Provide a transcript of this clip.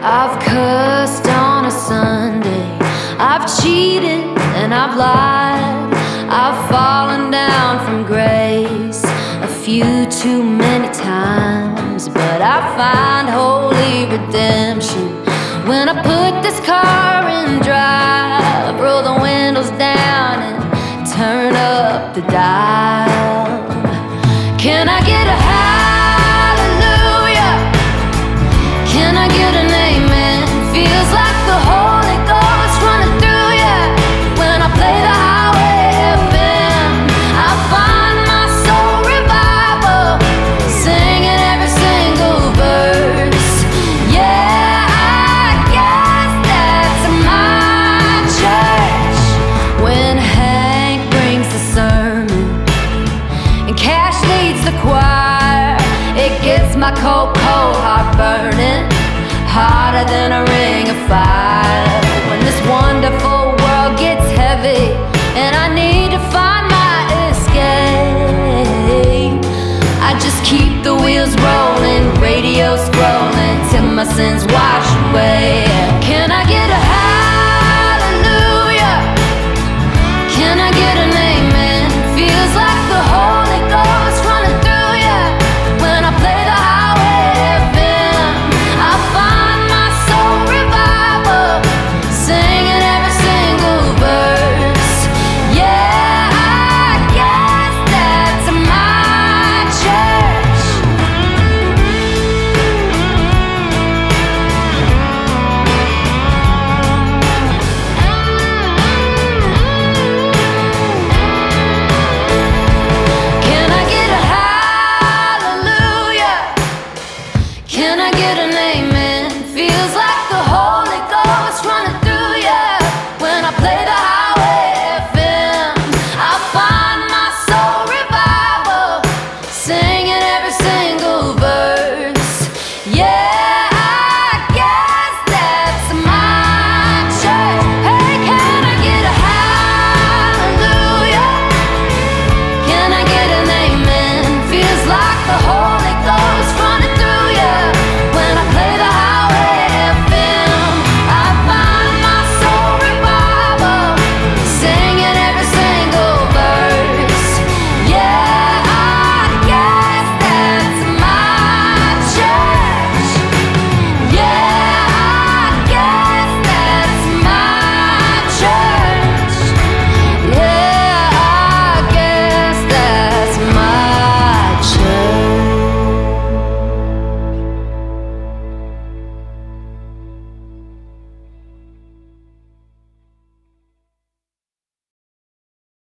I've cussed on a Sunday, I've cheated and I've lied, I've fallen down from grace a few too many times. But I find holy redemption when I put this car in drive, roll the windows down and turn up the dial. Can I get a hallelujah? Can I get an amen? Feels like the Holy Ghost running through ya when I play the highway FM. I find my soul revival, singing every single verse. Yeah, I guess that's my church. When Hank brings the sermon and Cash leads the choir, it gets my cold, cold heart burning, hotter than a ring of fire.